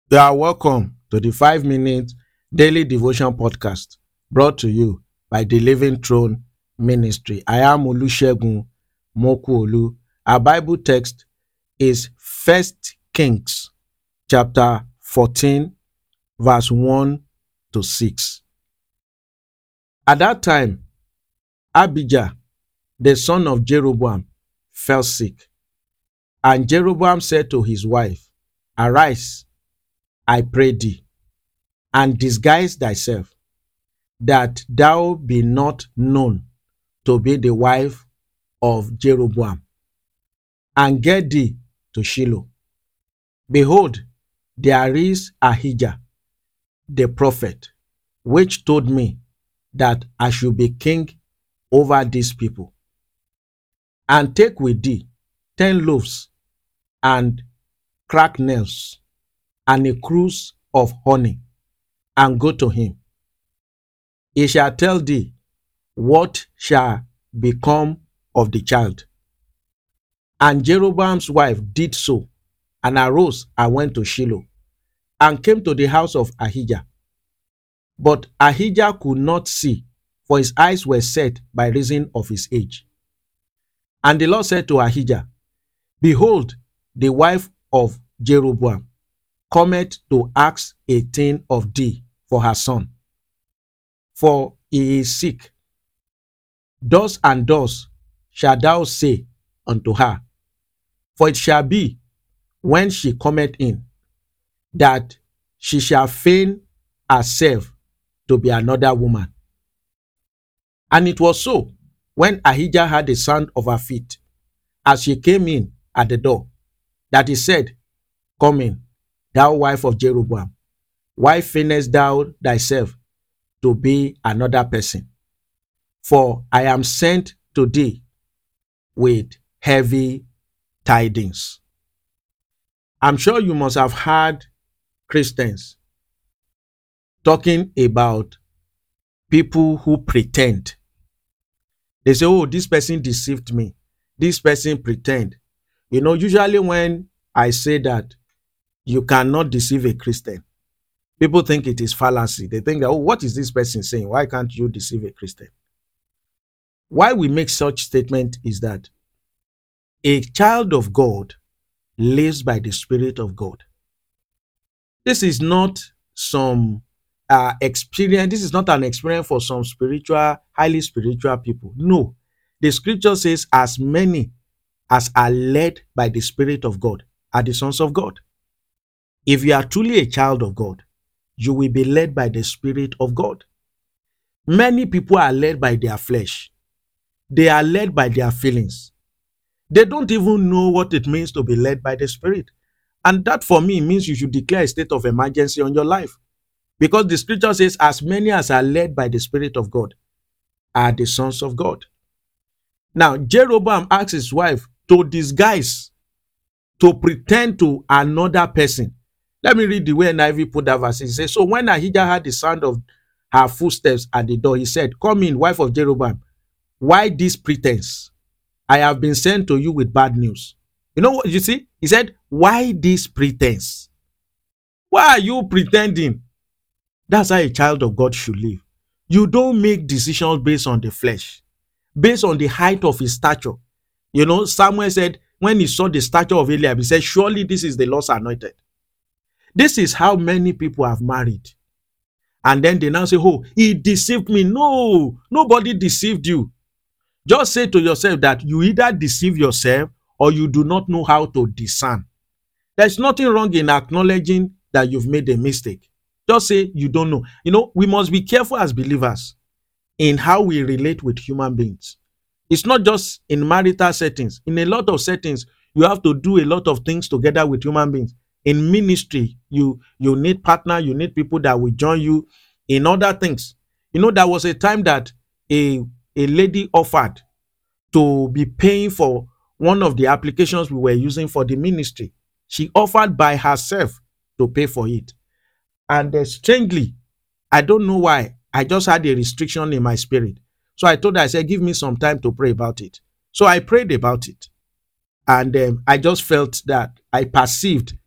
You are welcome to the 5 Minute Daily Devotion Podcast brought to you by the Living Throne Ministry. I am Olusegun Mokuolu. Our Bible text is First Kings chapter 14, verse 1 to 6. At that time, Abijah, the son of Jeroboam, fell sick. And Jeroboam said to his wife, "Arise, I pray thee, and disguise thyself, that thou be not known to be the wife of Jeroboam, and get thee to Shiloh. Behold, there is Ahijah the prophet, which told me that I should be king over these people. And take with thee 10 loaves and cracknels and a cruse of honey, and go to him. He shall tell thee what shall become of the child." And Jeroboam's wife did so, and arose and went to Shiloh, and came to the house of Ahijah. But Ahijah could not see, for his eyes were set by reason of his age. And the Lord said to Ahijah, "Behold, the wife of Jeroboam cometh to ask a thing of thee for her son, for he is sick. Thus and thus shalt thou say unto her, for it shall be, when she cometh in, that she shall feign herself to be another woman." And it was so, when Ahijah heard the sound of her feet, as she came in at the door, that he said, "Come in, thou wife of Jeroboam. Why feignest thou thyself to be another person? For I am sent to thee with heavy tidings." I'm sure you must have heard Christians talking about people who pretend. They say, "Oh, this person deceived me. This person pretend." Usually when I say that you cannot deceive a Christian, people think it is fallacy. They think that, "Oh, what is this person saying? Why can't you deceive a Christian?" Why we make such statement is that a child of God lives by the Spirit of God. This is not some experience. This is not an experience for some highly spiritual people. No. The scripture says, "As many as are led by the Spirit of God are the sons of God." If you are truly a child of God, you will be led by the Spirit of God. Many people are led by their flesh. They are led by their feelings. They don't even know what it means to be led by the Spirit. And that for me means you should declare a state of emergency on your life. Because the scripture says, "As many as are led by the Spirit of God are the sons of God." Now, Jeroboam asked his wife to disguise, to pretend to another person. Let me read the way NIV put that verse. It says, "So when Ahijah heard the sound of her footsteps at the door, he said, 'Come in, wife of Jeroboam. Why this pretense? I have been sent to you with bad news.'" You know what you see? He said, "Why this pretense? Why are you pretending?" That's how a child of God should live. You don't make decisions based on the flesh, based on the height of his stature. Samuel said, when he saw the stature of Eliab, he said, "Surely this is the Lord's anointed." This is how many people have married. And then they now say, "Oh, he deceived me." No, nobody deceived you. Just say to yourself that you either deceive yourself or you do not know how to discern. There's nothing wrong in acknowledging that you've made a mistake. Just say you don't know. We must be careful as believers in how we relate with human beings. It's not just in marital settings. In a lot of settings, you have to do a lot of things together with human beings. In ministry, you need partner, you need people that will join you in other things. There was a time that a lady offered to be paying for one of the applications we were using for the ministry. She offered by herself to pay for it. And strangely, I don't know why, I just had a restriction in my spirit. So I told her, I said, "Give me some time to pray about it." So I prayed about it. And I just felt that I perceived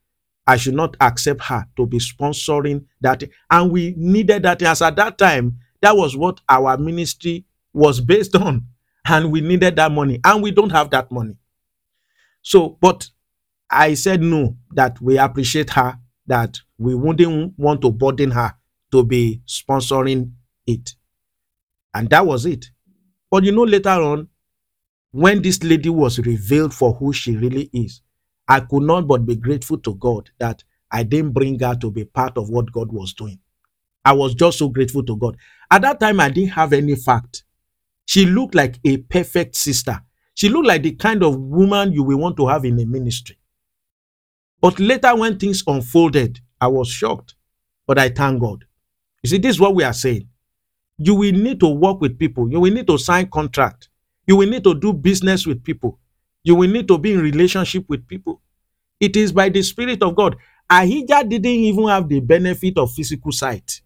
I should not accept her to be sponsoring that. And we needed that. As at that time, that was what our ministry was based on. And we needed that money. And we don't have that money. So, but I said no, that we appreciate her, that we wouldn't want to burden her to be sponsoring it. And that was it. But later on, when this lady was revealed for who she really is, I could not but be grateful to God that I didn't bring her to be part of what God was doing. I was just so grateful to God. At that time, I didn't have any fact. She looked like a perfect sister. She looked like the kind of woman you will want to have in a ministry. But later, when things unfolded, I was shocked. But I thank God. You see, this is what we are saying. You will need to work with people. You will need to sign contract. You will need to do business with people. You will need to be in relationship with people. It is by the Spirit of God. Ahijah didn't even have the benefit of physical sight.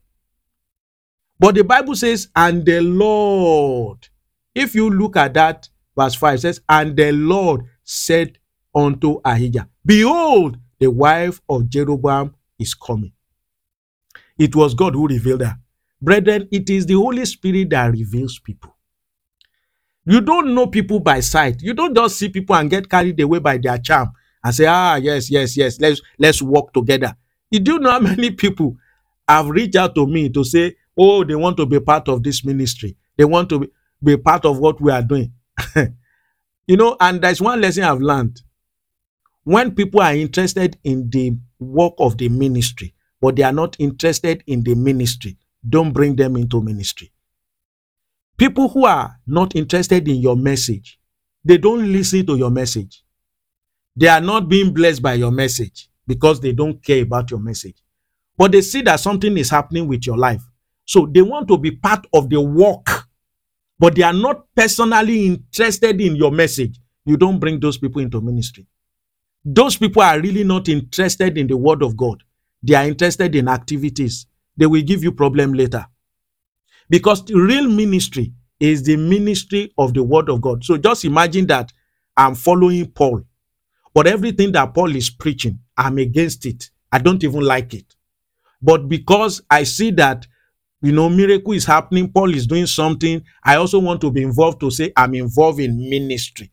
But the Bible says, and the Lord, if you look at that, verse 5 says, and the Lord said unto Ahijah, behold, the wife of Jeroboam is coming. It was God who revealed her. Brethren, it is the Holy Spirit that reveals people. You don't know people by sight. You don't just see people and get carried away by their charm and say, yes, let's work together. You do know how many people have reached out to me to say, oh, they want to be part of this ministry. They want to be part of what we are doing. And there's one lesson I've learned. When people are interested in the work of the ministry, but they are not interested in the ministry, don't bring them into ministry. People who are not interested in your message, they don't listen to your message. They are not being blessed by your message because they don't care about your message. But they see that something is happening with your life. So they want to be part of the work, but they are not personally interested in your message. You don't bring those people into ministry. Those people are really not interested in the word of God. They are interested in activities. They will give you problem later. Because the real ministry is the ministry of the word of God. So just imagine that I'm following Paul, but everything that Paul is preaching, I'm against it. I don't even like it. But because I see that, miracle is happening, Paul is doing something, I also want to be involved to say I'm involved in ministry.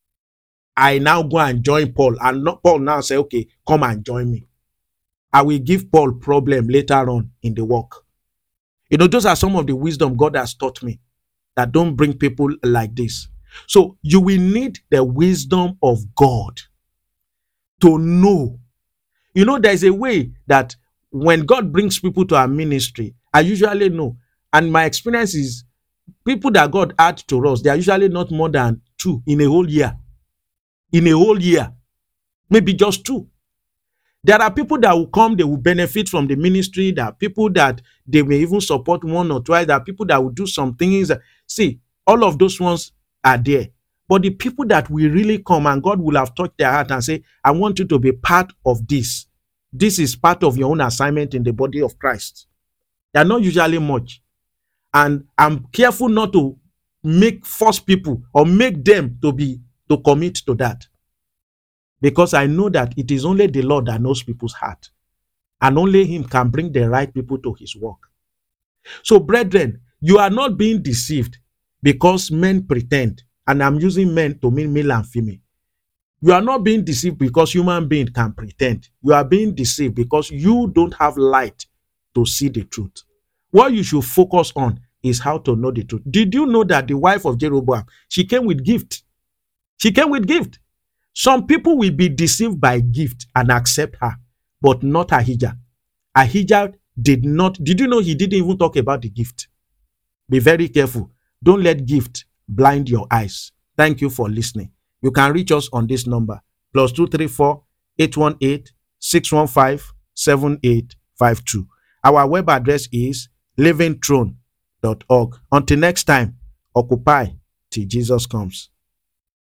I now go and join Paul, and Paul now say, okay, come and join me. I will give Paul problem later on in the work. Those are some of the wisdom God has taught me, that don't bring people like this. So you will need the wisdom of God to know. There's a way that when God brings people to our ministry, I usually know. And my experience is people that God adds to us, they are usually not more than 2 in a whole year. In a whole year, maybe just 2. There are people that will come, they will benefit from the ministry. There are people that they may even support 1 or twice. There are people that will do some things. See, all of those ones are there. But the people that will really come and God will have touched their heart and say, I want you to be part of this. This is part of your own assignment in the body of Christ. They are not usually much. And I'm careful not to force people or make them to commit to that. Because I know that it is only the Lord that knows people's heart. And only Him can bring the right people to His work. So, brethren, you are not being deceived because men pretend. And I'm using men to mean male and female. You are not being deceived because human beings can pretend. You are being deceived because you don't have light to see the truth. What you should focus on is how to know the truth. Did you know that the wife of Jeroboam, she came with gift? She came with gift. Some people will be deceived by gift and accept her, but not Ahijah. Ahijah did not. Did you know he didn't even talk about the gift? Be very careful. Don't let gift blind your eyes. Thank you for listening. You can reach us on this number, +234 818 615 7852. Our web address is livingthrone.org. Until next time, occupy till Jesus comes.